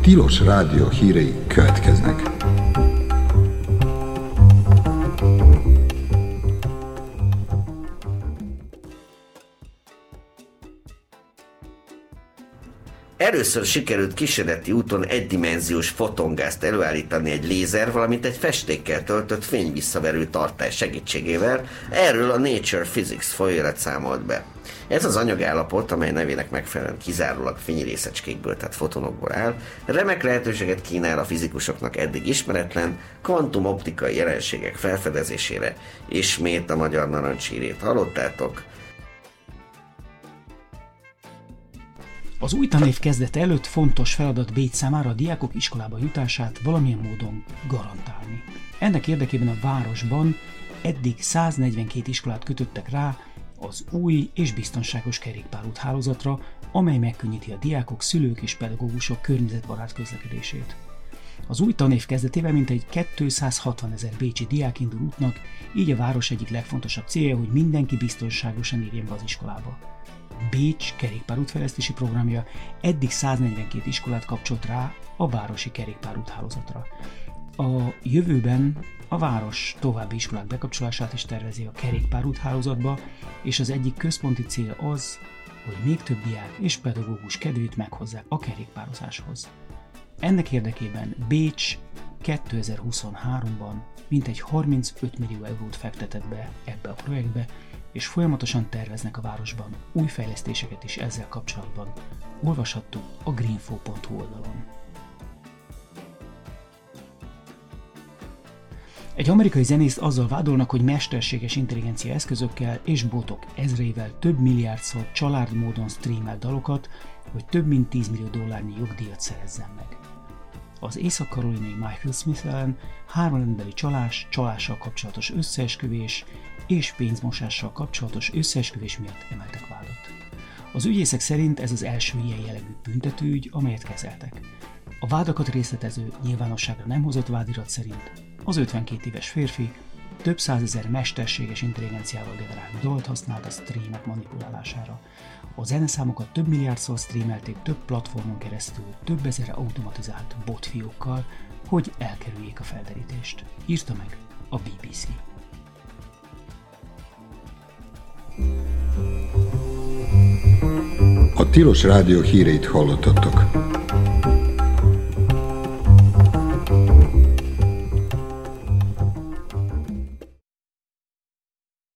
Tilos Rádió hírei következnek. Először sikerült kísérleti úton egydimenziós fotongázt előállítani egy lézer, valamint egy festékkel töltött fényvisszaverő tartály segítségével. Erről a Nature Physics folyóirat számolt be. Ez az anyagállapot, amely nevének megfelelően kizárólag fényrészecskékből, tehát fotonokból áll, remek lehetőséget kínál a fizikusoknak eddig ismeretlen kvantumoptikai jelenségek felfedezésére. Ismét a magyar narancshírét hallottátok. Az új tanév kezdete előtt fontos feladat Bécs számára a diákok iskolába jutását valamilyen módon garantálni. Ennek érdekében a városban eddig 142 iskolát kötöttek rá az új és biztonságos kerékpárút hálózatra, amely megkönnyíti a diákok, szülők és pedagógusok környezetbarát közlekedését. Az új tanév kezdetével mintegy 260 000 bécsi diák indul útnak, így a város egyik legfontosabb célja, hogy mindenki biztonságosan érjen be az iskolába. Bécs kerékpárútfejlesztési programja eddig 142 iskolát kapcsolt rá a városi kerékpárút hálózatra. A jövőben a város további iskolák bekapcsolását is tervezi a kerékpárút hálózatba, és az egyik központi cél az, hogy még több diák és pedagógus kedvét meghozzák a kerékpározáshoz. Ennek érdekében Bécs 2023-ban mintegy 35 millió eurót fektetett be ebbe a projektbe, és folyamatosan terveznek a városban új fejlesztéseket is ezzel kapcsolatban. Olvashattuk a greenfo.hu oldalon. Egy amerikai zenészt azzal vádolnak, hogy mesterséges intelligencia eszközökkel és botok ezreivel több milliárdszor családi módon streamel dalokat, hogy több mint $10 millió jogdíjat szerezzen meg. Az észak-karolinai Michael Smith ellen 3 emberi csalással kapcsolatos összeesküvés és pénzmosással kapcsolatos összeesküvés miatt emeltek vádat. Az ügyészek szerint ez az első ilyen jellegű büntetőügy, amelyet kezeltek. A vádakat részletező, nyilvánosságra nem hozott vádirat szerint az 52 éves férfi több százezer mesterséges intelligenciával generált dalt használt a streamek manipulálására. A zeneszámokat több milliárdszor streamelték több platformon keresztül, több ezer automatizált botfiókkal, hogy elkerüljék a felderítést. Írta meg a BBC. A Tilos Rádió híreit hallottatok.